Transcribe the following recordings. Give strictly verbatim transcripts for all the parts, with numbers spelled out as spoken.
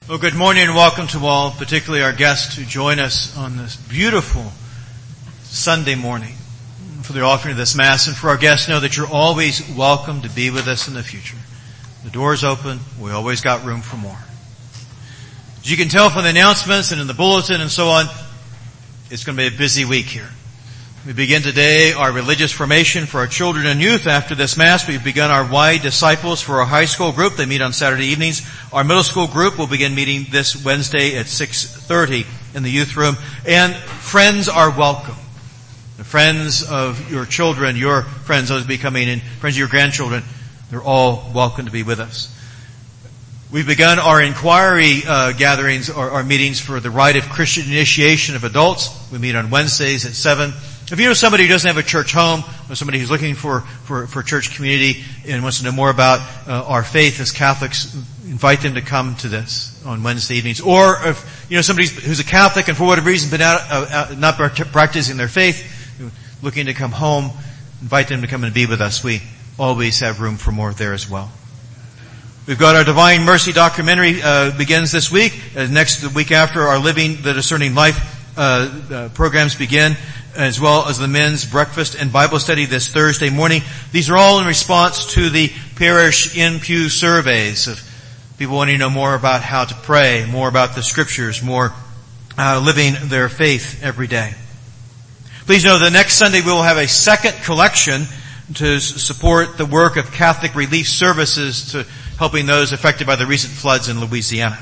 Well, good morning and welcome to all, particularly our guests who join us on this beautiful Sunday morning for the offering of this Mass. And for our guests, know that you're always welcome to be with us in the future. The door's open. We always got room for more. As you can tell from the announcements and in the bulletin and so on, it's going to be a busy week here. We begin today our religious formation for our children and youth. After this Mass, we've begun our Y Disciples for our high school group. They meet on Saturday evenings. Our middle school group will begin meeting this Wednesday at six thirty in the youth room. And friends are welcome. The friends of your children, your friends, those becoming and friends of your grandchildren, they're all welcome to be with us. We've begun our inquiry uh, gatherings, or our meetings for the rite of Christian initiation of adults. We meet on Wednesdays at seven. If you know somebody who doesn't have a church home, or somebody who's looking for, for, for church community and wants to know more about uh, our faith as Catholics, invite them to come to this on Wednesday evenings. Or if you know somebody who's a Catholic and for whatever reason been out, uh, not practicing their faith, looking to come home, invite them to come and be with us. We always have room for more there as well. We've got our Divine Mercy documentary uh, begins this week. Uh, next the week after, our Living the Discerning Life uh, uh, programs begin, as well as the men's breakfast and Bible study this Thursday morning. These are all in response to the parish in-pew surveys of people wanting to know more about how to pray, more about the Scriptures, more uh, living their faith every day. Please know that next Sunday we will have a second collection to support the work of Catholic Relief Services to helping those affected by the recent floods in Louisiana.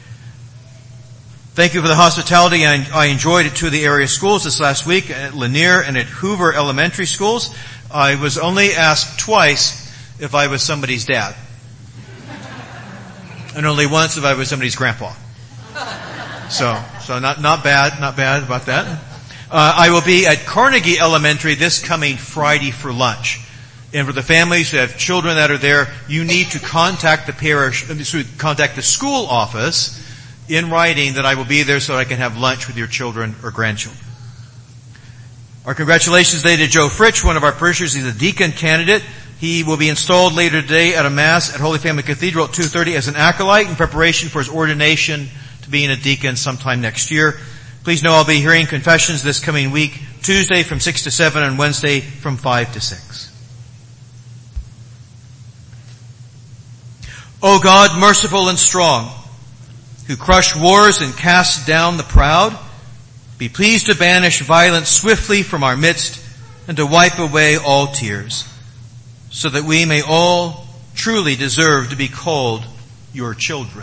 Thank you for the hospitality I, I enjoyed at two of the area schools this last week, at Lanier and at Hoover Elementary Schools. I was only asked twice if I was somebody's dad. And only once if I was somebody's grandpa. So, so not, not bad, not bad about that. Uh, I will be at Carnegie Elementary this coming Friday for lunch. And for the families who have children that are there, you need to contact the parish, contact the school office in writing that I will be there so that I can have lunch with your children or grandchildren. Our congratulations today to Joe Fritsch, one of our parishioners. He's a deacon candidate. He will be installed later today at a Mass at Holy Family Cathedral at two thirty as an acolyte in preparation for his ordination to being a deacon sometime next year. Please know I'll be hearing confessions this coming week, Tuesday from six to seven and Wednesday from five to six. O God, merciful and strong, who crush wars and cast down the proud, be pleased to banish violence swiftly from our midst and to wipe away all tears, so that we may all truly deserve to be called your children.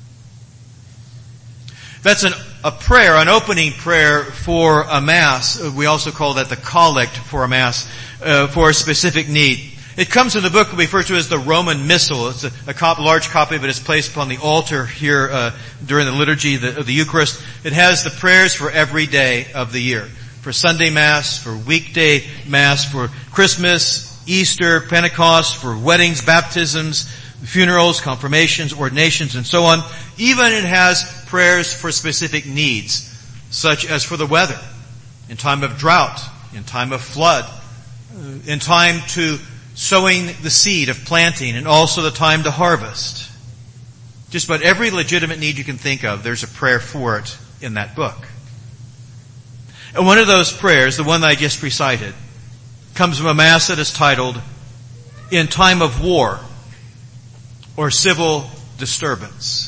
That's an, a prayer, an opening prayer for a Mass. We also call that the collect for a Mass, uh, for a specific need. It comes in the book referred to as the Roman Missal. It's a, a cop, large copy of it is placed upon the altar here uh, during the liturgy of the, of the Eucharist. It has the prayers for every day of the year. For Sunday Mass, for weekday Mass, for Christmas, Easter, Pentecost, for weddings, baptisms, funerals, confirmations, ordinations, and so on. Even it has prayers for specific needs, such as for the weather, in time of drought, in time of flood, in time to sowing the seed of planting, and also the time to harvest. Just about every legitimate need you can think of, there's a prayer for it in that book. And one of those prayers, the one that I just recited, comes from a Mass that is titled, In Time of War or Civil Disturbance.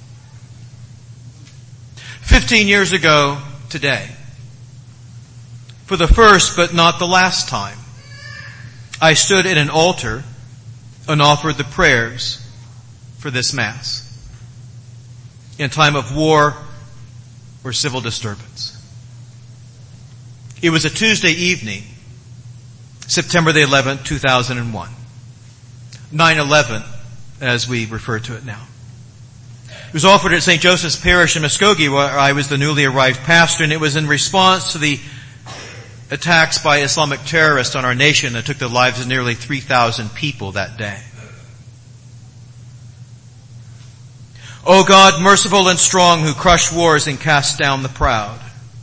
Fifteen years ago today, for the first but not the last time, I stood at an altar and offered the prayers for this Mass in time of war or civil disturbance. It was a Tuesday evening, September the eleventh, two thousand one. nine eleven, as we refer to it now. It was offered at Saint Joseph's Parish in Muskogee, where I was the newly arrived pastor, and it was in response to the attacks by Islamic terrorists on our nation that took the lives of nearly three thousand people that day. O God, merciful and strong, who crush wars and cast down the proud.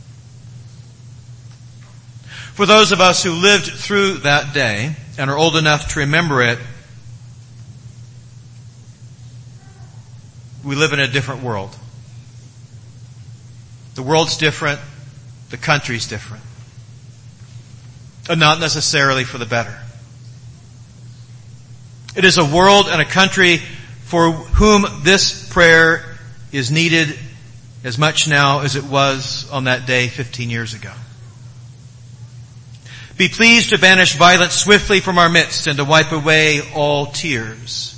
For those of us who lived through that day and are old enough to remember it, we live in a different world. The world's different. The country's different. And not necessarily for the better. It is a world and a country for whom this prayer is needed as much now as it was on that day fifteen years ago. Be pleased to banish violence swiftly from our midst and to wipe away all tears.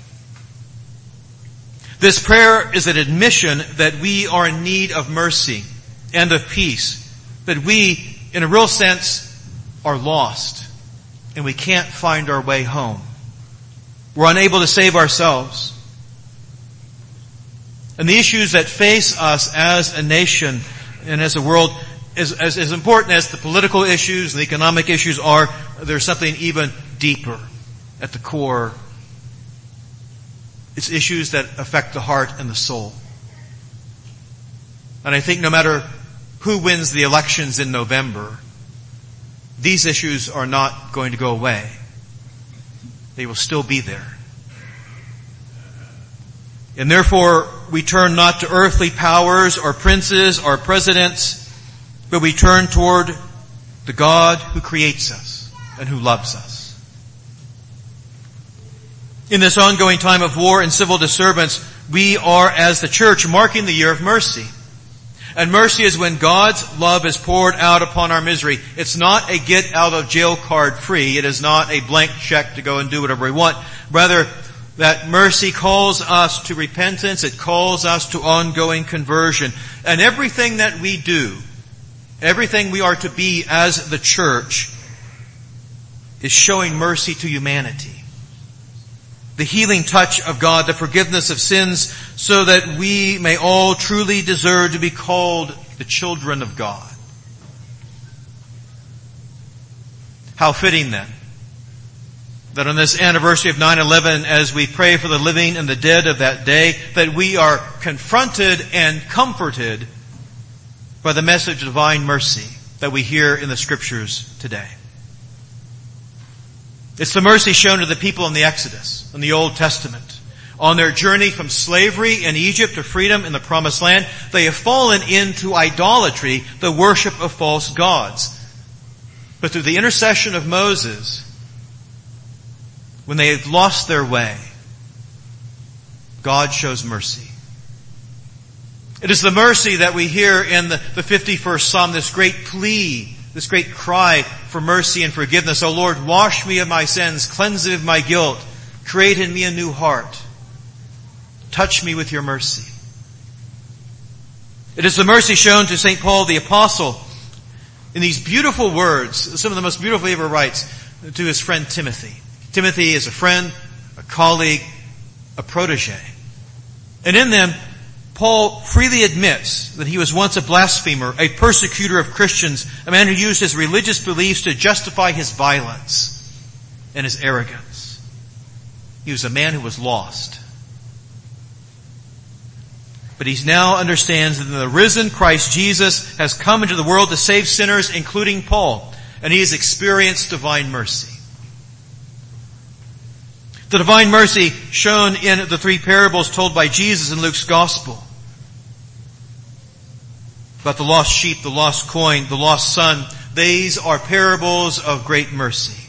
This prayer is an admission that we are in need of mercy and of peace, that we, in a real sense, are lost and we can't find our way home. We're unable to save ourselves. And the issues that face us as a nation and as a world, as, as, as important as the political issues and the economic issues are, there's something even deeper at the core. It's issues that affect the heart and the soul. And I think no matter who wins the elections in November, these issues are not going to go away. They will still be there. And therefore, we turn not to earthly powers or princes or presidents, but we turn toward the God who creates us and who loves us. In this ongoing time of war and civil disturbance, we are, as the church, marking the year of mercy. And mercy is when God's love is poured out upon our misery. It's not a get out of jail card free. It is not a blank check to go and do whatever we want. Rather, that mercy calls us to repentance. It calls us to ongoing conversion. And everything that we do, everything we are to be as the church, is showing mercy to humanity. The healing touch of God, the forgiveness of sins, so that we may all truly deserve to be called the children of God. How fitting then that on this anniversary of nine eleven, as we pray for the living and the dead of that day, that we are confronted and comforted by the message of divine mercy that we hear in the Scriptures today. It's the mercy shown to the people in the Exodus, in the Old Testament. On their journey from slavery in Egypt to freedom in the Promised Land, they have fallen into idolatry, the worship of false gods. But through the intercession of Moses, when they have lost their way, God shows mercy. It is the mercy that we hear in the, the fifty-first Psalm, this great plea, this great cry for mercy and forgiveness. O Lord, wash me of my sins, cleanse me of my guilt, create in me a new heart. Touch me with your mercy. It is the mercy shown to Saint Paul the Apostle in these beautiful words, some of the most beautiful he ever writes to his friend Timothy. Timothy is a friend, a colleague, a protege. And in them, Paul freely admits that he was once a blasphemer, a persecutor of Christians, a man who used his religious beliefs to justify his violence and his arrogance. He was a man who was lost. But he now understands that the risen Christ Jesus has come into the world to save sinners, including Paul, and he has experienced divine mercy. The divine mercy shown in the three parables told by Jesus in Luke's Gospel. About the lost sheep, the lost coin, the lost son. These are parables of great mercy.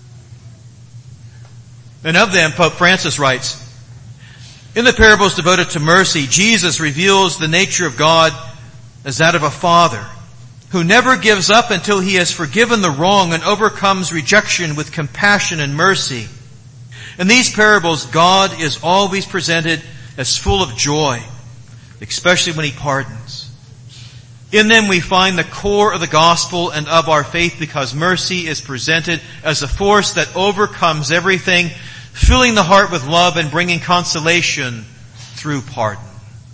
And of them, Pope Francis writes, in the parables devoted to mercy, Jesus reveals the nature of God as that of a father who never gives up until he has forgiven the wrong and overcomes rejection with compassion and mercy. In these parables, God is always presented as full of joy, especially when he pardons. In them we find the core of the gospel and of our faith, because mercy is presented as a force that overcomes everything, filling the heart with love and bringing consolation through pardon.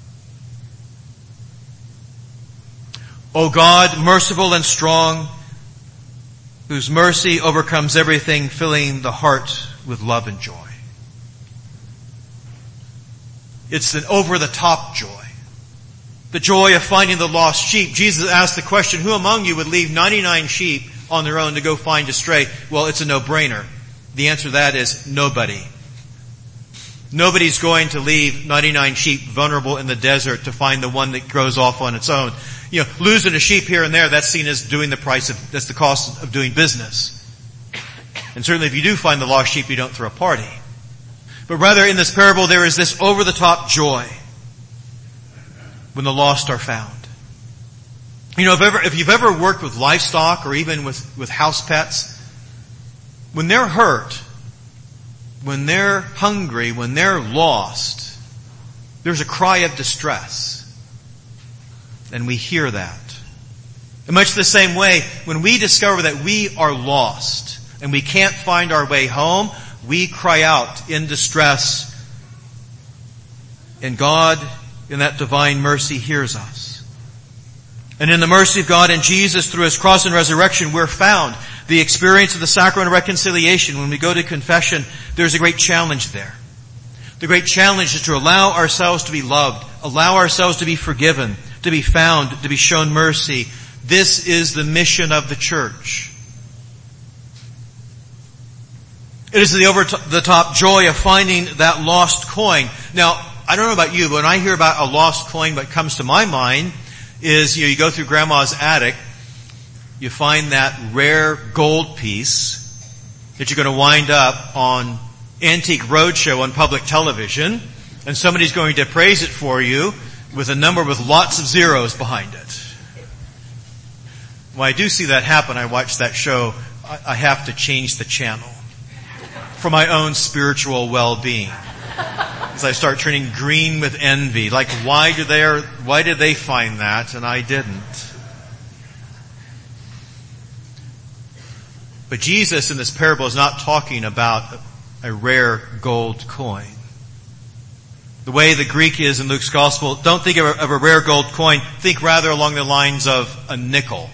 O God, merciful and strong, whose mercy overcomes everything, filling the heart with love and joy. It's an over-the-top joy. The joy of finding the lost sheep. Jesus asked the question, who among you would leave ninety-nine sheep on their own to go find a stray? Well, it's a no-brainer. The answer to that is nobody. Nobody's going to leave ninety-nine sheep vulnerable in the desert to find the one that grows off on its own. You know, losing a sheep here and there, that's seen as doing the price of, that's the cost of doing business. And certainly if you do find the lost sheep, you don't throw a party. But rather in this parable there is this over-the-top joy when the lost are found. You know, if ever, if you've ever worked with livestock or even with, with house pets, when they're hurt, when they're hungry, when they're lost, there's a cry of distress. And we hear that. In much the same way, when we discover that we are lost and we can't find our way home, we cry out in distress. And God, in that divine mercy, hears us. And in the mercy of God and Jesus, through His cross and resurrection, we're found. The experience of the sacrament of reconciliation, when we go to confession, there's a great challenge there. The great challenge is to allow ourselves to be loved, allow ourselves to be forgiven, to be found, to be shown mercy. This is the mission of the church. It is the over-the-top joy of finding that lost coin. Now, I don't know about you, but when I hear about a lost coin, what comes to my mind is, you know, you go through grandma's attic, you find that rare gold piece that you're going to wind up on Antique Roadshow on public television, and somebody's going to praise it for you with a number with lots of zeros behind it. When I do see that happen, I watch that show, I have to change the channel for my own spiritual well-being. As I start turning green with envy, like why do they, why did they find that and I didn't? But Jesus in this parable is not talking about a rare gold coin. The way the Greek is in Luke's gospel, don't think of a, of a rare gold coin, think rather along the lines of a nickel.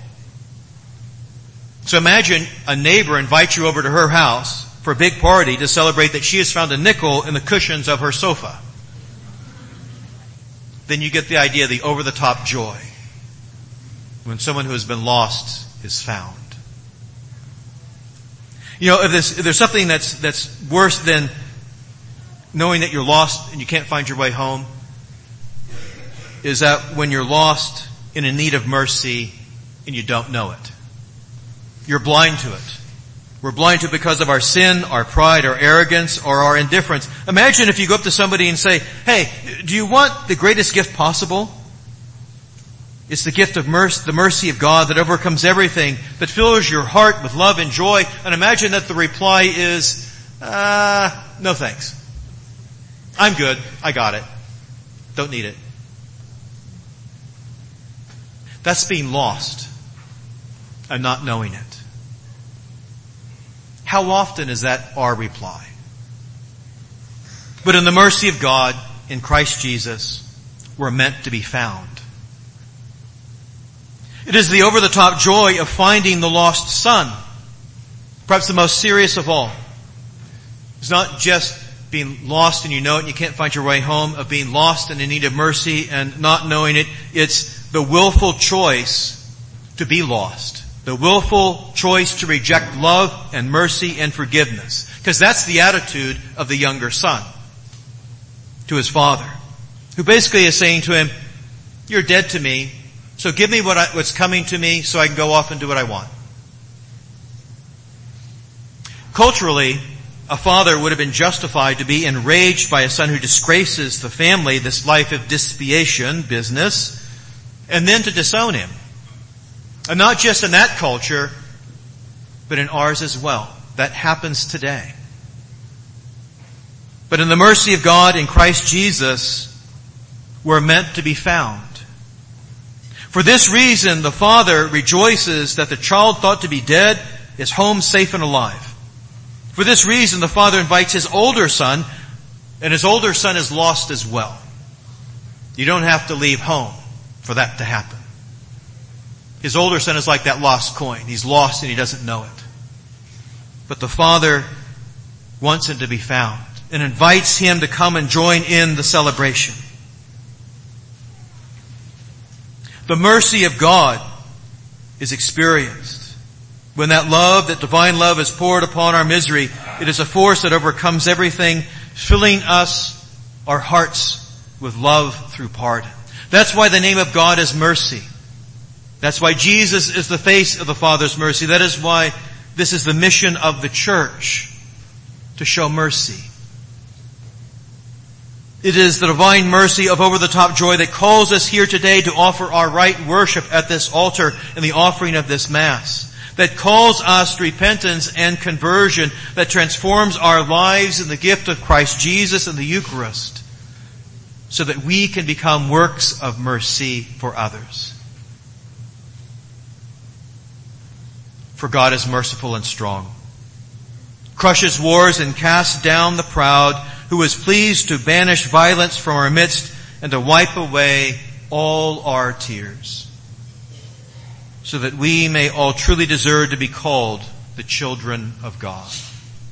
So imagine a neighbor invites you over to her house for a big party to celebrate that she has found a nickel in the cushions of her sofa. Then you get the idea of the over-the-top joy when someone who has been lost is found. You know, if there's, if there's something that's, that's worse than knowing that you're lost and you can't find your way home, is that when you're lost and in need of mercy and you don't know it. You're blind to it. We're blind to it because of our sin, our pride, our arrogance, or our indifference. Imagine if you go up to somebody and say, hey, do you want the greatest gift possible? It's the gift of mercy, the mercy of God that overcomes everything, that fills your heart with love and joy. And imagine that the reply is, uh, no thanks. I'm good. I got it. Don't need it. That's being lost and not knowing it. How often is that our reply? But in the mercy of God, in Christ Jesus, we're meant to be found. It is the over-the-top joy of finding the lost son, perhaps the most serious of all. It's not just being lost and you know it and you can't find your way home, of being lost and in need of mercy and not knowing it. It's the willful choice to be lost. The willful choice to reject love and mercy and forgiveness. Because that's the attitude of the younger son to his father, who basically is saying to him, you're dead to me, so give me what I, what's coming to me so I can go off and do what I want. Culturally, a father would have been justified to be enraged by a son who disgraces the family, this life of dispiation business, and then to disown him. And not just in that culture, but in ours as well. That happens today. But in the mercy of God in Christ Jesus, we're meant to be found. For this reason, the father rejoices that the child thought to be dead is home safe and alive. For this reason, the father invites his older son, and his older son is lost as well. You don't have to leave home for that to happen. His older son is like that lost coin. He's lost and he doesn't know it. But the father wants him to be found and invites him to come and join in the celebration. The mercy of God is experienced. When that love, that divine love is poured upon our misery, it is a force that overcomes everything filling us, our hearts, with love through pardon. That's why the name of God is mercy. That's why Jesus is the face of the Father's mercy. That is why this is the mission of the church, to show mercy. It is the divine mercy of over-the-top joy that calls us here today to offer our right worship at this altar in the offering of this Mass. That calls us to repentance and conversion, that transforms our lives in the gift of Christ Jesus and the Eucharist, so that we can become works of mercy for others. For God is merciful and strong, crushes wars and casts down the proud, who is pleased to banish violence from our midst and to wipe away all our tears, so that we may all truly deserve to be called the children of God.